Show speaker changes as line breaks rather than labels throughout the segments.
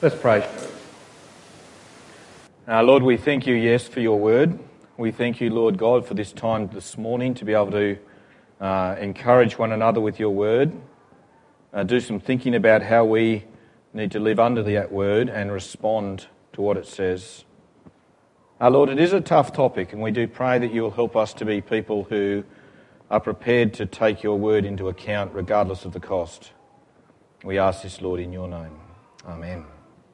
Let's pray. Lord, we thank you, yes, for your word. We thank you, Lord God, for this time this morning to be able to encourage one another with your word, do some thinking about how we need to live under that word and respond to what it says. Lord, it is a tough topic, and we do pray that you will help us to be people who are prepared to take your word into account regardless of the cost. We ask this, Lord, in your name. Amen.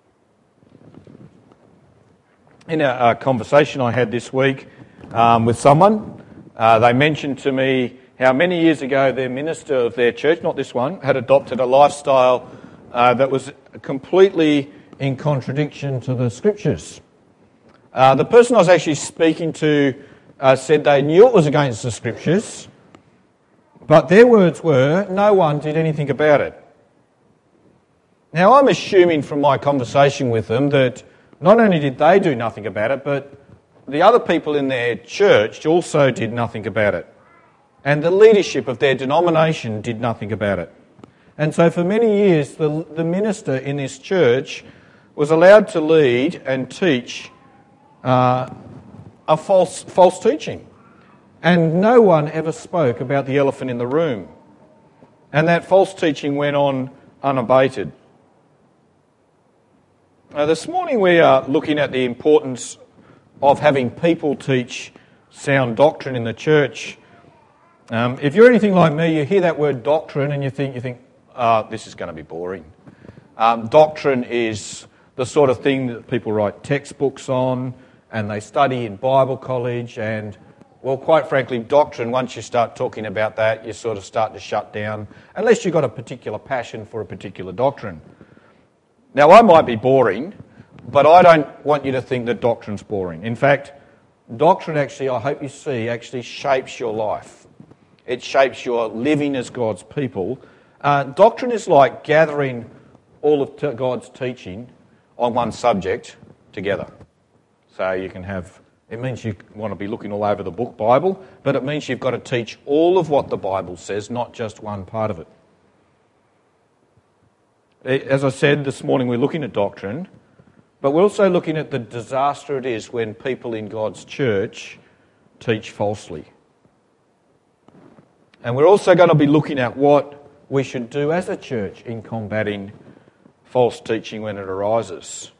In a conversation I had this week with someone, they mentioned to me how many years ago their minister of their church, not this one, had adopted a lifestyle that was completely in contradiction to the scriptures. The person I was actually speaking to said they knew it was against the scriptures, but their words were, no one did anything about it. Now, I'm assuming from my conversation with them that not only did they do nothing about it, but the other people in their church also did nothing about it. And the leadership of their denomination did nothing about it. And so for many years, the minister in this church was allowed to lead and teach a false teaching. And no one ever spoke about the elephant in the room. And that false teaching went on unabated. This morning we are looking at the importance of having people teach sound doctrine in the church. If you're anything like me, you hear that word doctrine and you think, this is going to be boring. Doctrine is the sort of thing that people write textbooks on and they study in Bible college, and, well, quite frankly, doctrine, once you start talking about that, you sort of start to shut down, unless you've got a particular passion for a particular doctrine. Now, I might be boring, but I don't want you to think that doctrine's boring. In fact, doctrine actually, I hope you see, actually shapes your life. It shapes your living as God's people. Doctrine is like gathering all of God's teaching on one subject together. So you can have, it means you want to be looking all over the book Bible, but it means you've got to teach all of what the Bible says, not just one part of it. As I said, this morning we're looking at doctrine, but we're also looking at the disaster it is when people in God's church teach falsely. And we're also going to be looking at what we should do as a church in combating false teaching when it arises.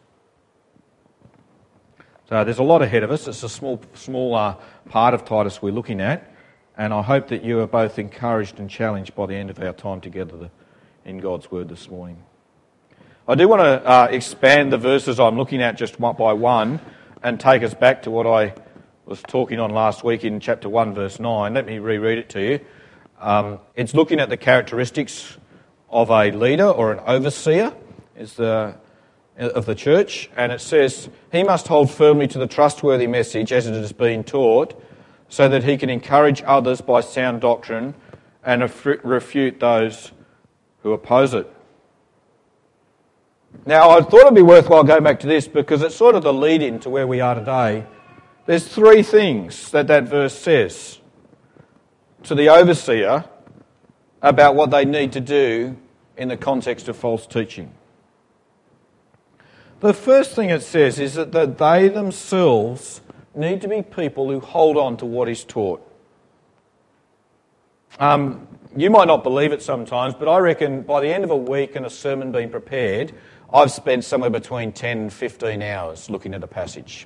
So there's a lot ahead of us. It's a small part of Titus we're looking at, and I hope that you are both encouraged and challenged by the end of our time together in God's Word this morning. I do want to expand the verses I'm looking at just one by one and take us back to what I was talking on last week in chapter 1, verse 9. Let me reread it to you. It's looking at the characteristics of a leader or an overseer of the church, and it says, he must hold firmly to the trustworthy message as it has been taught, so that he can encourage others by sound doctrine and refute those who oppose it. Now, I thought it'd be worthwhile going back to this because it's sort of the lead-in to where we are today. There's three things that verse says to the overseer about what they need to do in the context of false teaching. The first thing it says is that they themselves need to be people who hold on to what is taught. You might not believe it sometimes, but I reckon by the end of a week and a sermon being prepared, I've spent somewhere between 10 and 15 hours looking at a passage.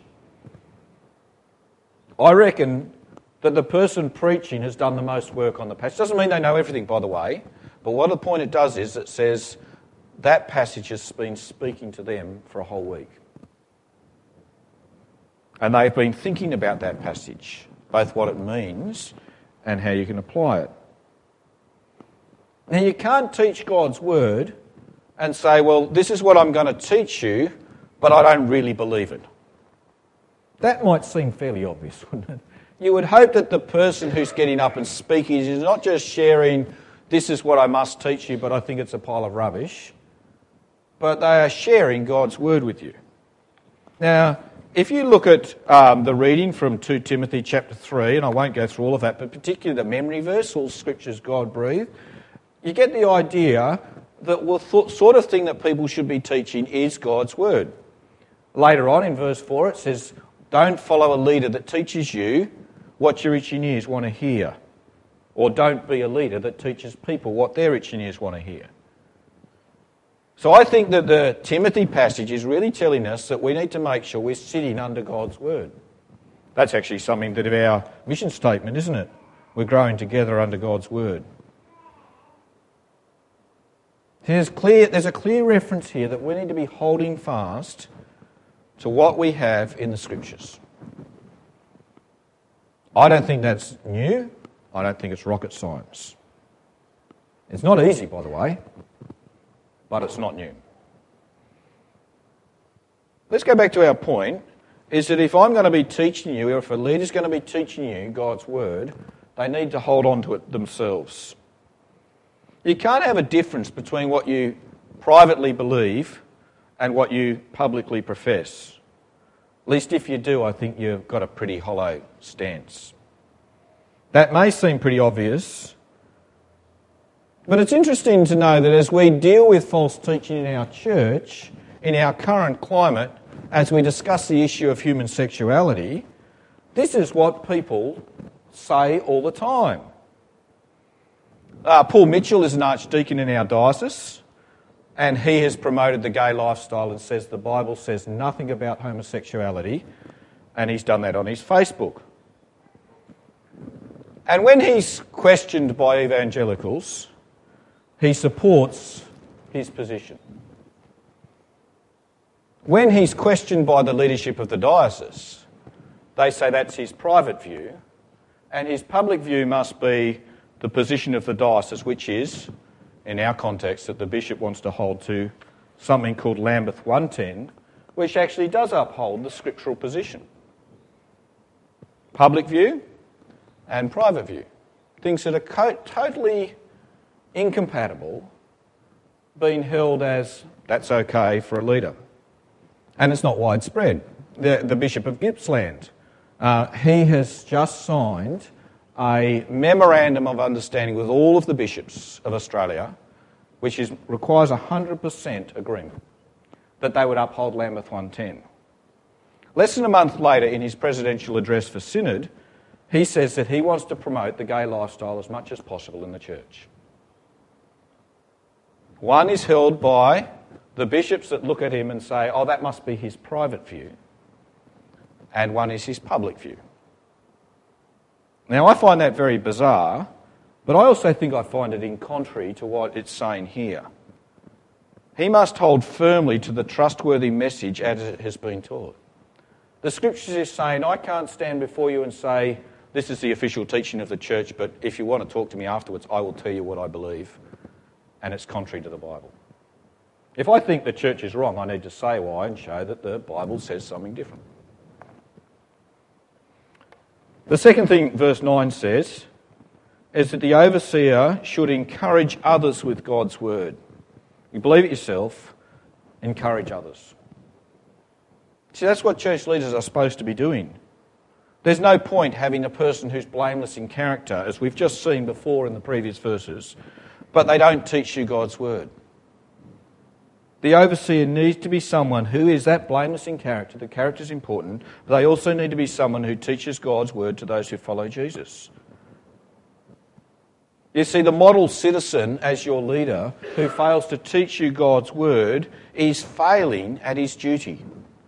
I reckon that the person preaching has done the most work on the passage. Doesn't mean they know everything, by the way, but what the point it does is it says that passage has been speaking to them for a whole week. And they've been thinking about that passage, both what it means and how you can apply it. Now, you can't teach God's word and say, well, this is what I'm going to teach you, but I don't really believe it. That might seem fairly obvious, wouldn't it? You would hope that the person who's getting up and speaking is not just sharing, this is what I must teach you, but I think it's a pile of rubbish, but they are sharing God's word with you. Now, if you look at the reading from 2 Timothy chapter 3, and I won't go through all of that, but particularly the memory verse, all scriptures God breathed, you get the idea the sort of thing that people should be teaching is God's word. Later on in verse 4 it says, don't follow a leader that teaches you what your itching ears want to hear. Or don't be a leader that teaches people what their itching ears want to hear. So I think that the Timothy passage is really telling us that we need to make sure we're sitting under God's word. That's actually something that of our mission statement, isn't it? We're growing together under God's word. There's a clear reference here that we need to be holding fast to what we have in the Scriptures. I don't think that's new. I don't think it's rocket science. It's not easy, by the way, but it's not new. Let's go back to our point, is that if I'm going to be teaching you, or if a leader's going to be teaching you God's word, they need to hold on to it themselves. You can't have a difference between what you privately believe and what you publicly profess. At least if you do, I think you've got a pretty hollow stance. That may seem pretty obvious, but it's interesting to know that as we deal with false teaching in our church, in our current climate, as we discuss the issue of human sexuality, this is what people say all the time. Paul Mitchell is an archdeacon in our diocese, and he has promoted the gay lifestyle and says the Bible says nothing about homosexuality, and he's done that on his Facebook. And when he's questioned by evangelicals, he supports his position. When he's questioned by the leadership of the diocese, they say that's his private view, and his public view must be the position of the diocese, which is, in our context, that the bishop wants to hold to something called Lambeth 110, which actually does uphold the scriptural position. Public view and private view. Things that are totally incompatible being held as that's okay for a leader. And it's not widespread. The Bishop of Gippsland, he has just signed a memorandum of understanding with all of the bishops of Australia, which requires 100% agreement that they would uphold Lambeth 110. Less than a month later, in his presidential address for Synod, he says that he wants to promote the gay lifestyle as much as possible in the church. One is held by the bishops that look at him and say, oh, that must be his private view, and one is his public view. Now, I find that very bizarre, but I also think I find it in contrary to what it's saying here. He must hold firmly to the trustworthy message as it has been taught. The Scriptures is saying, I can't stand before you and say, this is the official teaching of the church, but if you want to talk to me afterwards, I will tell you what I believe, and it's contrary to the Bible. If I think the church is wrong, I need to say why and show that the Bible says something different. The second thing verse 9 says is that the overseer should encourage others with God's word. You believe it yourself, encourage others. See, that's what church leaders are supposed to be doing. There's no point having a person who's blameless in character, as we've just seen before in the previous verses, but they don't teach you God's word. The overseer needs to be someone who is that blameless in character. The character is important. But they also need to be someone who teaches God's word to those who follow Jesus. You see, the model citizen as your leader who fails to teach you God's word is failing at his duty.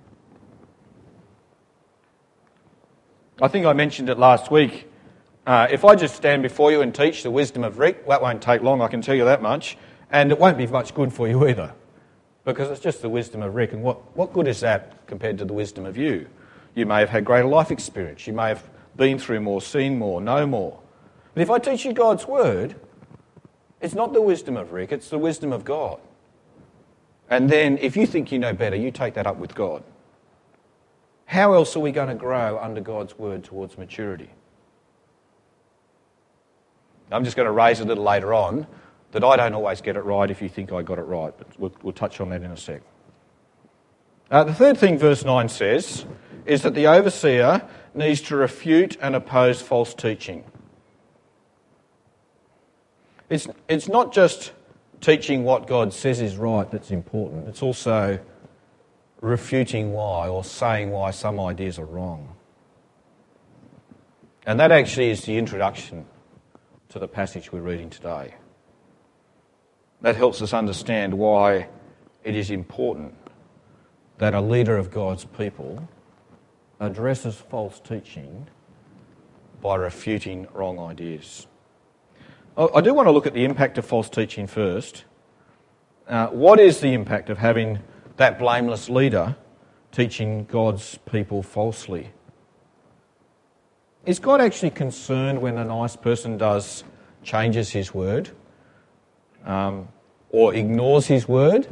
I think I mentioned it last week. If I just stand before you and teach the wisdom of Rick, that won't take long, I can tell you that much. And it won't be much good for you either. Because it's just the wisdom of Rick, and what good is that compared to the wisdom of you? You may have had greater life experience, you may have been through more, seen more, know more. But if I teach you God's word, it's not the wisdom of Rick, it's the wisdom of God. And then if you think you know better, you take that up with God. How else are we going to grow under God's word towards maturity? I'm just going to raise a little later on that I don't always get it right if you think I got it right, but we'll touch on that in a sec. The third thing verse 9 says is that the overseer needs to refute and oppose false teaching. It's not just teaching what God says is right that's important. It's also refuting why or saying why some ideas are wrong. And that actually is the introduction to the passage we're reading today. That helps us understand why it is important that a leader of God's people addresses false teaching by refuting wrong ideas. I do want to look at the impact of false teaching first. What is the impact of having that blameless leader teaching God's people falsely? Is God actually concerned when a nice person changes his word or ignores his word?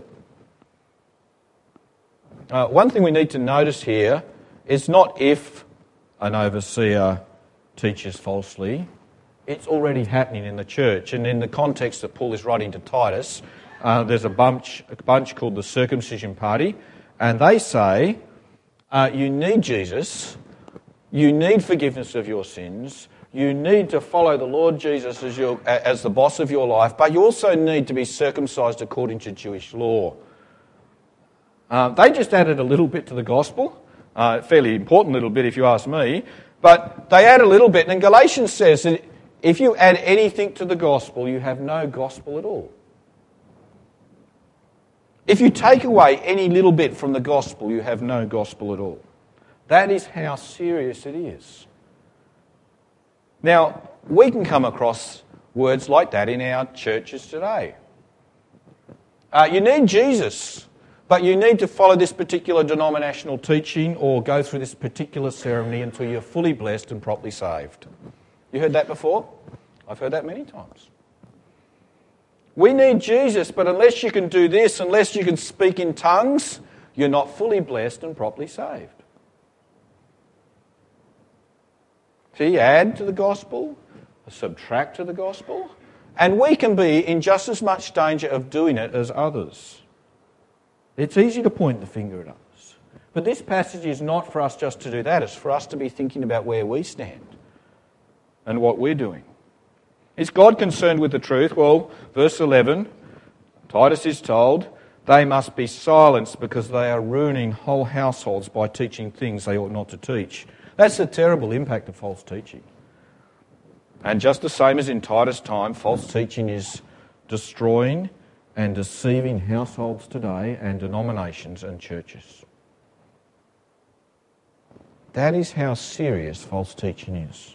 One thing we need to notice here is not if an overseer teaches falsely. It's already happening in the church. And in the context that Paul is writing to Titus, there's a bunch called the Circumcision Party, and they say, you need Jesus, you need forgiveness of your sins, you need to follow the Lord Jesus as the boss of your life, but you also need to be circumcised according to Jewish law. They just added a little bit to the gospel, fairly important little bit if you ask me, but they add a little bit, and Galatians says that if you add anything to the gospel, you have no gospel at all. If you take away any little bit from the gospel, you have no gospel at all. That is how serious it is. Now, we can come across words like that in our churches today. You need Jesus, but you need to follow this particular denominational teaching or go through this particular ceremony until you're fully blessed and properly saved. You heard that before? I've heard that many times. We need Jesus, but unless you can do this, unless you can speak in tongues, you're not fully blessed and properly saved. See, add to the gospel, subtract to the gospel, and we can be in just as much danger of doing it as others. It's easy to point the finger at others. But this passage is not for us just to do that, it's for us to be thinking about where we stand and what we're doing. Is God concerned with the truth? Well, verse 11, Titus is told, they must be silenced because they are ruining whole households by teaching things they ought not to teach. That's the terrible impact of false teaching. And just the same as in Titus' time, false teaching is destroying and deceiving households today and denominations and churches. That is how serious false teaching is.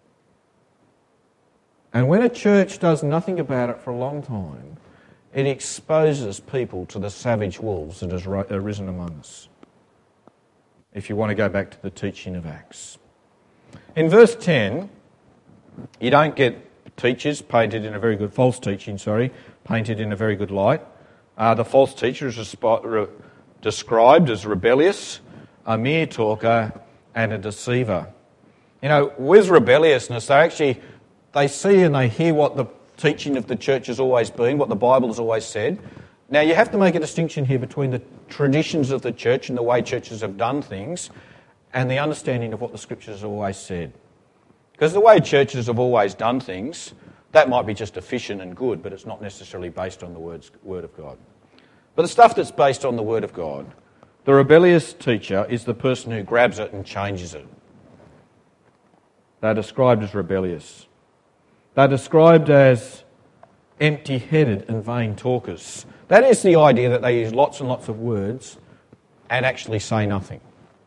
And when a church does nothing about it for a long time, it exposes people to the savage wolves that has arisen among us. If you want to go back to the teaching of Acts. In verse 10, you don't get teachers painted in a very good, painted in a very good light. The false teacher is described as rebellious, a mere talker, and a deceiver. You know, with rebelliousness, they see and they hear what the teaching of the church has always been, what the Bible has always said. Now, you have to make a distinction here between the traditions of the church and the way churches have done things and the understanding of what the Scriptures have always said. Because the way churches have always done things, that might be just efficient and good, but it's not necessarily based on the Word of God. But the stuff that's based on the Word of God, the rebellious teacher is the person who grabs it and changes it. They're described as rebellious. They're described as empty-headed and vain talkers. That is the idea that they use lots and lots of words and actually say nothing.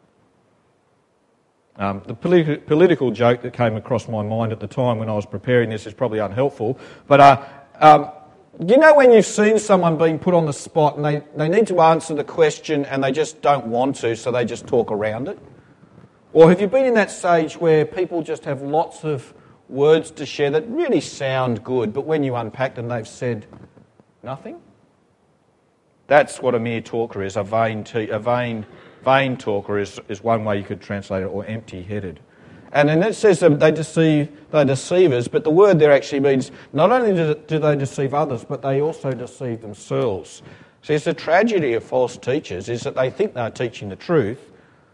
The political joke that came across my mind at the time when I was preparing this is probably unhelpful, but you know when you've seen someone being put on the spot and they need to answer the question and they just don't want to, so they just talk around it? Or have you been in that stage where people just have lots of words to share that really sound good, but when you unpack them, they've said nothing? That's what a mere talker is. A vain talker is one way you could translate it, or empty-headed. And then it says that they're deceivers, but the word there actually means not only do they deceive others, but they also deceive themselves. See, it's the tragedy of false teachers is that they think they're teaching the truth,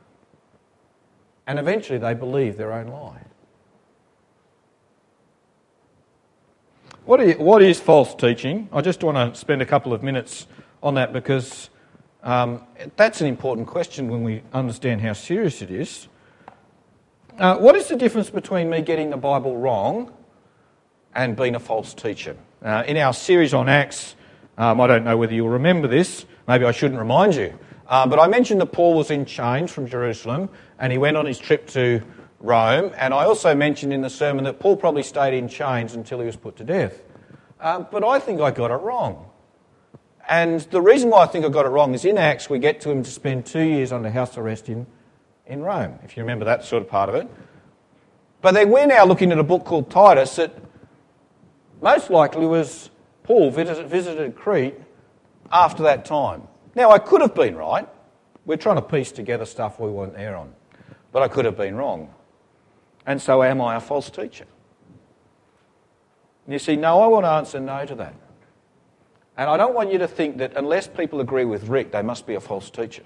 and eventually they believe their own lie. What is false teaching? I just want to spend a couple of minutes on that because that's an important question when we understand how serious it is. What is the difference between me getting the Bible wrong and being a false teacher? In our series on Acts, I don't know whether you'll remember this, maybe I shouldn't remind you, but I mentioned that Paul was in chains from Jerusalem and he went on his trip to Rome, and I also mentioned in the sermon that Paul probably stayed in chains until he was put to death. But I think I got it wrong. And the reason why I think I got it wrong is in Acts we get to him to spend 2 years under house arrest in Rome, if you remember that sort of part of it. But then we're now looking at a book called Titus that most likely was Paul visited Crete after that time. Now, I could have been right. We're trying to piece together stuff we weren't there on. But I could have been wrong. And so am I a false teacher? And you see, no, I want to answer no to that. And I don't want you to think that unless people agree with Rick, they must be a false teacher.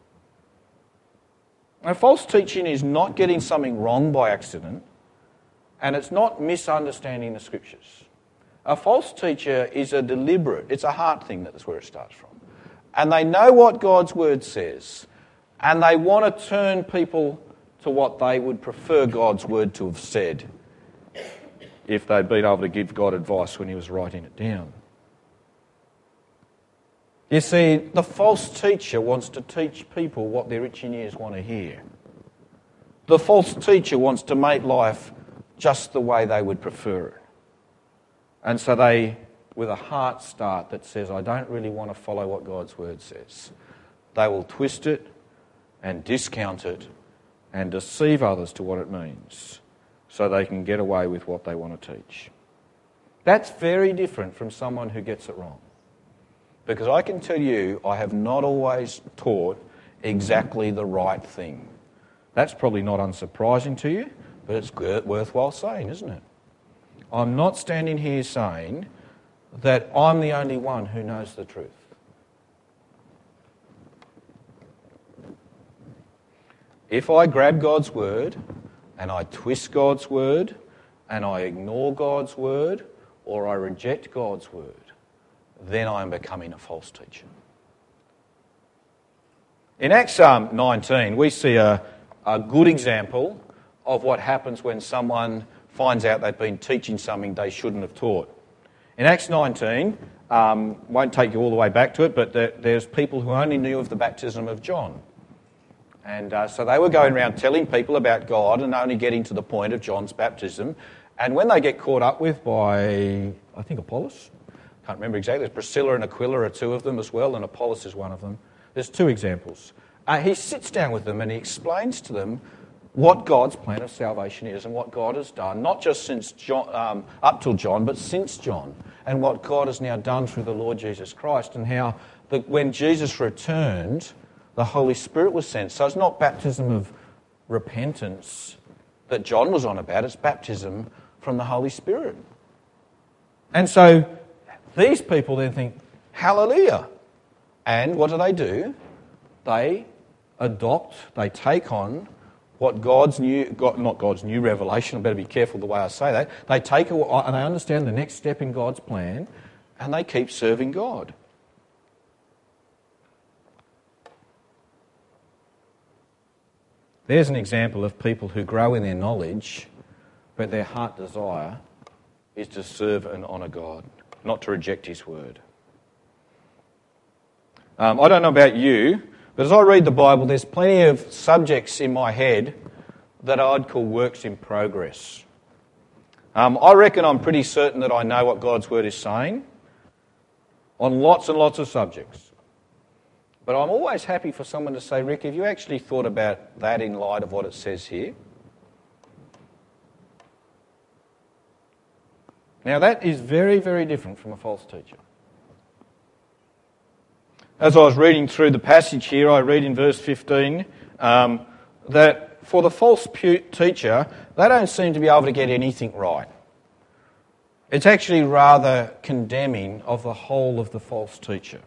Now, false teaching is not getting something wrong by accident, and it's not misunderstanding the Scriptures. A false teacher is a deliberate, it's a heart thing, that's where it starts from. And they know what God's Word says, and they want to turn people to what they would prefer God's Word to have said if they'd been able to give God advice when he was writing it down. You see, the false teacher wants to teach people what their itching ears want to hear. The false teacher wants to make life just the way they would prefer it. And so they, with a heart start that says, I don't really want to follow what God's Word says, they will twist it and discount it and deceive others to what it means so they can get away with what they want to teach. That's very different from someone who gets it wrong. Because I can tell you, I have not always taught exactly the right thing. That's probably not unsurprising to you, but it's worthwhile saying, isn't it? I'm not standing here saying that I'm the only one who knows the truth. If I grab God's Word and I twist God's Word and I ignore God's Word or I reject God's Word, then I am becoming a false teacher. In Acts 19, we see a good example of what happens when someone finds out they've been teaching something they shouldn't have taught. In Acts 19, won't take you all the way back to it, but there's people who only knew of the baptism of John. And so they were going around telling people about God and only getting to the point of John's baptism. And when they get caught up with by, I think, Apollos, can't remember exactly, there's Priscilla and Aquila are two of them as well, and Apollos is one of them. There's two examples. He sits down with them and he explains to them what God's plan of salvation is and what God has done, not just since John, up till John, but since John, and what God has now done through the Lord Jesus Christ, and how when Jesus returned, the Holy Spirit was sent. So it's not baptism of repentance that John was on about, it's baptism from the Holy Spirit. And so these people then think, hallelujah. And what do? They adopt, they take on what not God's new revelation, I better be careful the way I say that, they take and they understand the next step in God's plan and they keep serving God. There's an example of people who grow in their knowledge, but their heart desire is to serve and honour God, not to reject His word. I don't know about you, but as I read the Bible, there's plenty of subjects in my head that I'd call works in progress. I reckon I'm pretty certain that I know what God's word is saying on lots and lots of subjects. But I'm always happy for someone to say, Rick, have you actually thought about that in light of what it says here? Now that is very, very different from a false teacher. As I was reading through the passage here, I read in verse 15 that for the false teacher, they don't seem to be able to get anything right. It's actually rather condemning of the whole of the false teacher.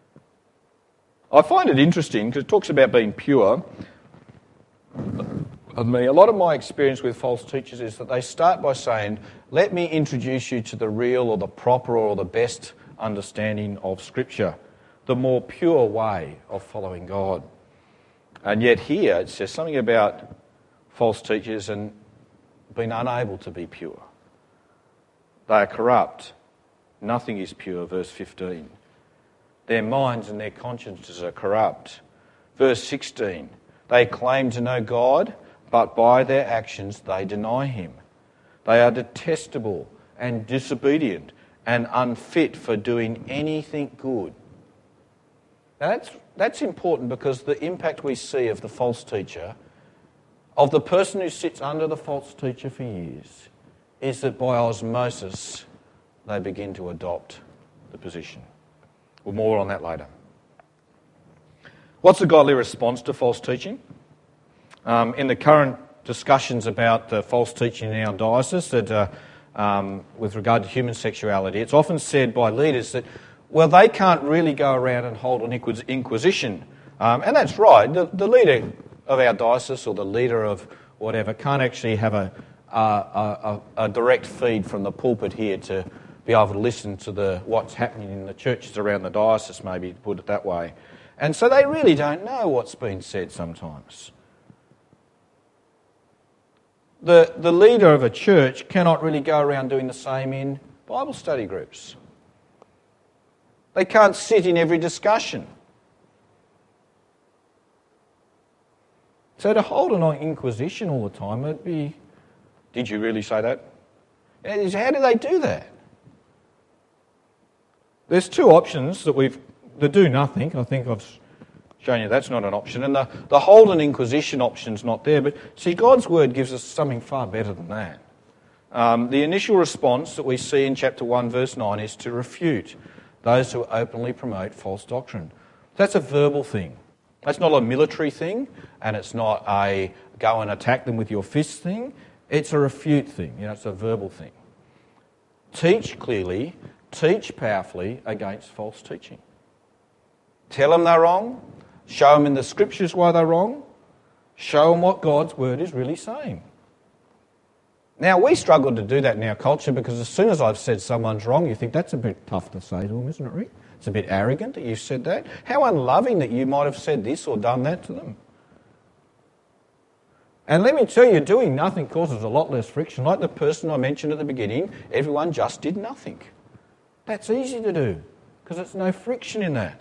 I find it interesting because it talks about being pure. of me, a lot of my experience with false teachers is that they start by saying, let me introduce you to the real or the proper or the best understanding of Scripture, the more pure way of following God. And yet here it says something about false teachers and being unable to be pure. They are corrupt. Nothing is pure, verse 15. Their minds and their consciences are corrupt. Verse 16, they claim to know God, but by their actions they deny him. They are detestable and disobedient and unfit for doing anything good. Now that's important because the impact we see of the false teacher, of the person who sits under the false teacher for years, is that by osmosis they begin to adopt the position. Well, more on that later. What's the godly response to false teaching? In the current discussions about false teaching in our diocese that, with regard to human sexuality, it's often said by leaders that, well, they can't really go around and hold an inquisition. And that's right. The leader of our diocese or the leader of whatever can't actually have a direct feed from the pulpit here to be able to listen to what's happening in the churches around the diocese, maybe, to put it that way. And so they really don't know what's been said sometimes. The leader of a church cannot really go around doing the same in Bible study groups. They can't sit in every discussion. So to hold an inquisition all the time, it'd be, did you really say that? How do they do that? There's two options that do nothing. I think I've shown you that's not an option. And the hold an inquisition option's not there. But see, God's word gives us something far better than that. The initial response that we see in chapter 1, verse 9 is to refute those who openly promote false doctrine. That's a verbal thing. That's not a military thing, and it's not a go and attack them with your fist thing. It's a refute thing. It's a verbal thing. Teach clearly, teach powerfully against false teaching. Tell them they're wrong. Show them in the Scriptures why they're wrong. Show them what God's word is really saying. Now, we struggle to do that in our culture because as soon as I've said someone's wrong, you think that's a bit tough to say to them, isn't it, Rick? It's a bit arrogant that you've said that. How unloving that you might have said this or done that to them. And let me tell you, doing nothing causes a lot less friction. Like the person I mentioned at the beginning, everyone just did nothing. That's easy to do because there's no friction in that.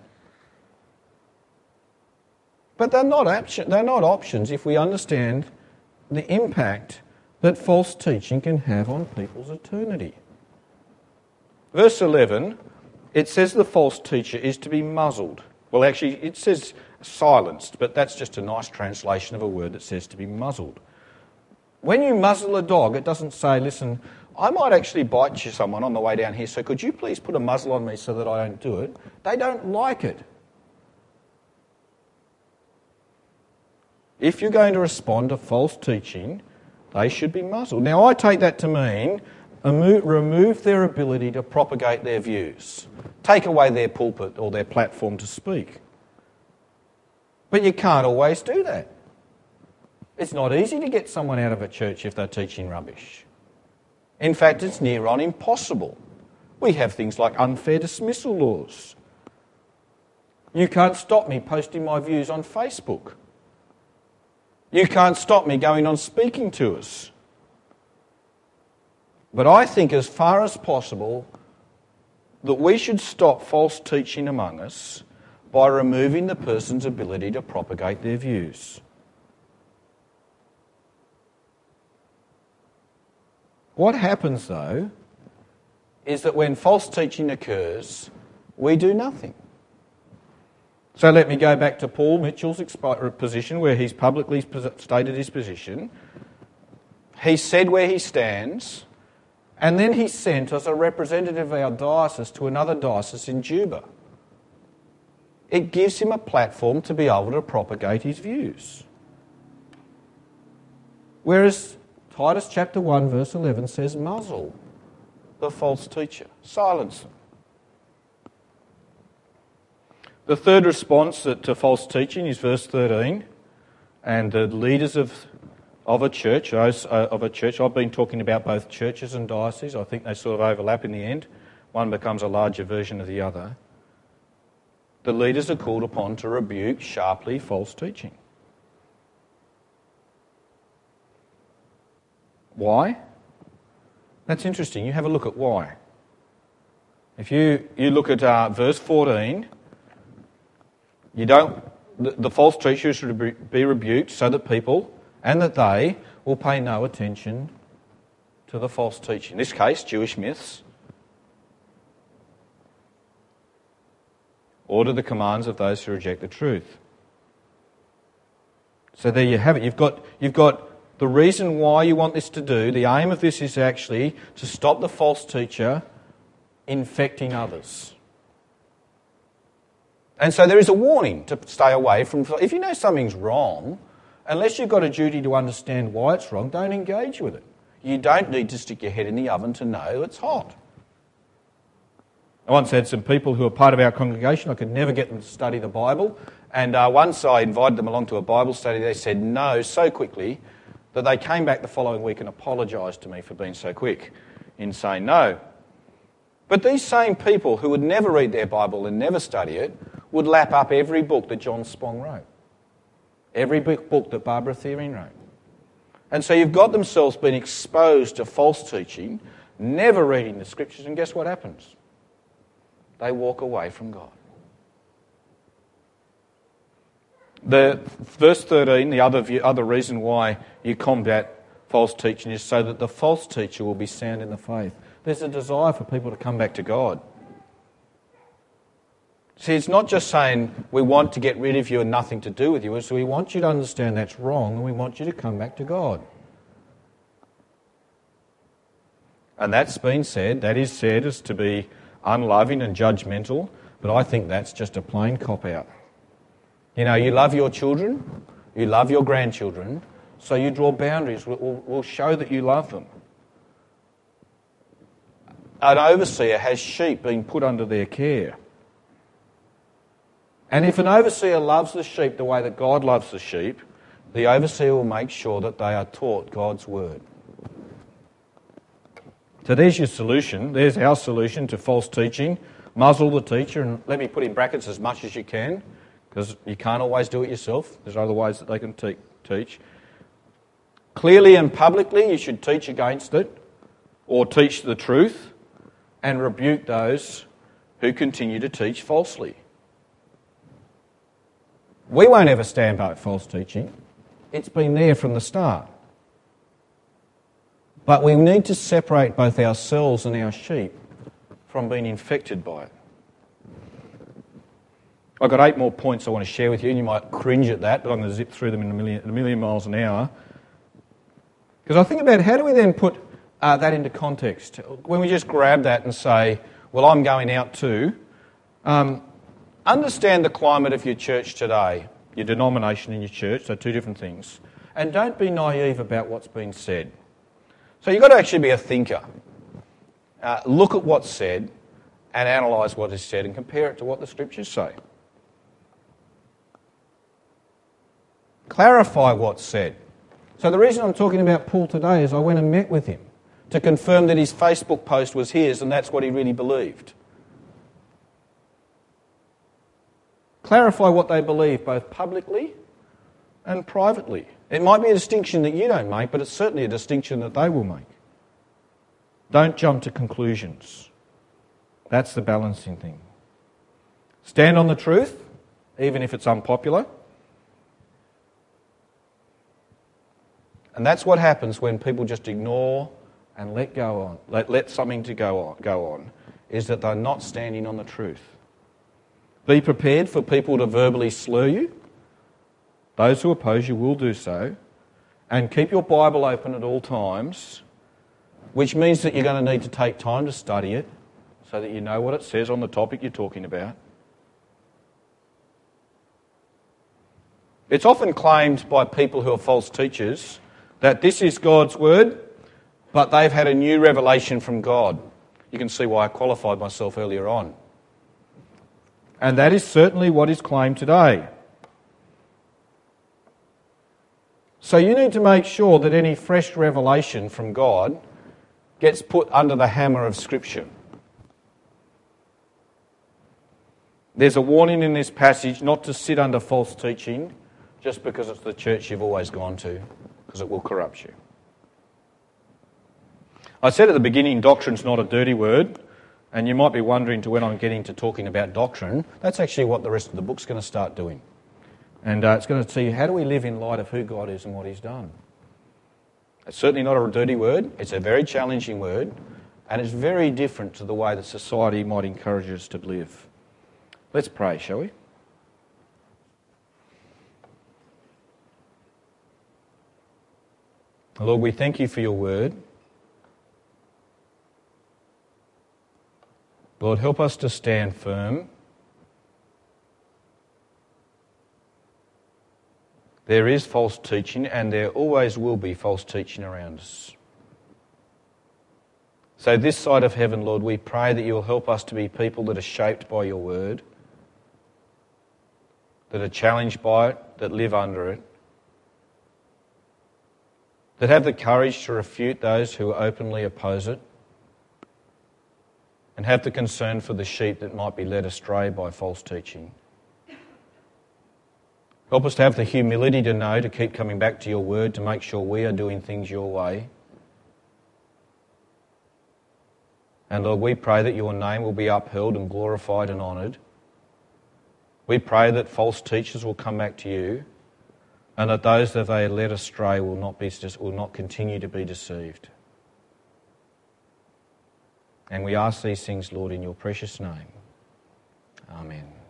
But they're not options if we understand the impact that false teaching can have on people's eternity. Verse 11, it says the false teacher is to be muzzled. Well, actually, it says silenced, but that's just a nice translation of a word that says to be muzzled. When you muzzle a dog, it doesn't say, listen, I might actually bite you someone on the way down here, so could you please put a muzzle on me so that I don't do it? They don't like it. If you're going to respond to false teaching, they should be muzzled. Now, I take that to mean remove their ability to propagate their views. Take away their pulpit or their platform to speak. But you can't always do that. It's not easy to get someone out of a church if they're teaching rubbish. In fact, it's near on impossible. We have things like unfair dismissal laws. You can't stop me posting my views on Facebook. You can't stop me going on speaking tours. But I think as far as possible that we should stop false teaching among us by removing the person's ability to propagate their views. What happens, though, is that when false teaching occurs, we do nothing. So let me go back to Paul Mitchell's position where he's publicly stated his position. He said where he stands, and then he sent as a representative of our diocese to another diocese in Juba. It gives him a platform to be able to propagate his views. Whereas Titus chapter 1 verse 11 says, muzzle the false teacher, silence them. The third response to false teaching is verse 13, and the leaders of of a church, I've been talking about both churches and dioceses. I think they sort of overlap in the end. One becomes a larger version of the other. The leaders are called upon to rebuke sharply false teaching. Why? That's interesting. You have a look at why. If you look at verse 14, the false teacher should be rebuked so that people and that they will pay no attention to the false teaching. In this case, Jewish myths, or to the commands of those who reject the truth. So there you have it. You've got the reason why you want this to do. The aim of this is actually to stop the false teacher infecting others. And so there is a warning to stay away from... If you know something's wrong, unless you've got a duty to understand why it's wrong, don't engage with it. You don't need to stick your head in the oven to know it's hot. I once had some people who were part of our congregation. I could never get them to study the Bible. And once I invited them along to a Bible study, they said no so quickly that they came back the following week and apologised to me for being so quick in saying no. But these same people who would never read their Bible and never study it would lap up every book that John Spong wrote, every book that Barbara Thierry wrote. And so you've got themselves being exposed to false teaching, never reading the Scriptures, and guess what happens? They walk away from God. The verse 13, the other reason why you combat false teaching is so that the false teacher will be sound in the faith. There's a desire for people to come back to God. See, it's not just saying we want to get rid of you and nothing to do with you. It's we want you to understand that's wrong and we want you to come back to God. And that's been said, that is said as to be unloving and judgmental, but I think that's just a plain cop-out. You know, you love your children, you love your grandchildren, so you draw boundaries. We'll show that you love them. An overseer has sheep being put under their care. And if an overseer loves the sheep the way that God loves the sheep, the overseer will make sure that they are taught God's word. So there's your solution. There's our solution to false teaching. Muzzle the teacher, and let me put in brackets as much as you can, because you can't always do it yourself. There's other ways that they can teach. Clearly and publicly you should teach against it, or teach the truth, and rebuke those who continue to teach falsely. We won't ever stand by false teaching. It's been there from the start. But we need to separate both ourselves and our sheep from being infected by it. I've got 8 more points I want to share with you, and you might cringe at that, but I'm going to zip through them in a million miles an hour. Because I think about how do we then put that into context? When we just grab that and say, well, I'm going out too. Understand the climate of your church today, your denomination in your church, so 2 different things. And don't be naive about what's being said. So you've got to actually be a thinker. Look at what's said and analyse what is said and compare it to what the Scriptures say. Clarify what's said. So the reason I'm talking about Paul today is I went and met with him to confirm that his Facebook post was his and that's what he really believed. Clarify what they believe, both publicly and privately. It might be a distinction that you don't make, but it's certainly a distinction that they will make. Don't jump to conclusions. That's the balancing thing. Stand on the truth, even if it's unpopular. And that's what happens when people just ignore and let go on, let something to go on, is that they're not standing on the truth. Be prepared for people to verbally slur you. Those who oppose you will do so. And keep your Bible open at all times, which means that you're going to need to take time to study it so that you know what it says on the topic you're talking about. It's often claimed by people who are false teachers that this is God's word, but they've had a new revelation from God. You can see why I qualified myself earlier on. And that is certainly what is claimed today. So you need to make sure that any fresh revelation from God gets put under the hammer of Scripture. There's a warning in this passage not to sit under false teaching just because it's the church you've always gone to, because it will corrupt you. I said at the beginning, doctrine's not a dirty word, and you might be wondering to when I'm getting to talking about doctrine, that's actually what the rest of the book's going to start doing. And it's going to tell you how do we live in light of who God is and what He's done. It's certainly not a dirty word, it's a very challenging word, and it's very different to the way that society might encourage us to live. Let's pray, shall we? Lord, we thank you for your word. Lord, help us to stand firm. There is false teaching, and there always will be false teaching around us. So this side of heaven, Lord, we pray that you'll help us to be people that are shaped by your word, that are challenged by it, that live under it, that have the courage to refute those who openly oppose it, and have the concern for the sheep that might be led astray by false teaching. Help us to have the humility to know, to keep coming back to your word, to make sure we are doing things your way. And Lord, we pray that your name will be upheld and glorified and honoured. We pray that false teachers will come back to you, and that those that they led astray will not continue to be deceived. And we ask these things, Lord, in your precious name. Amen.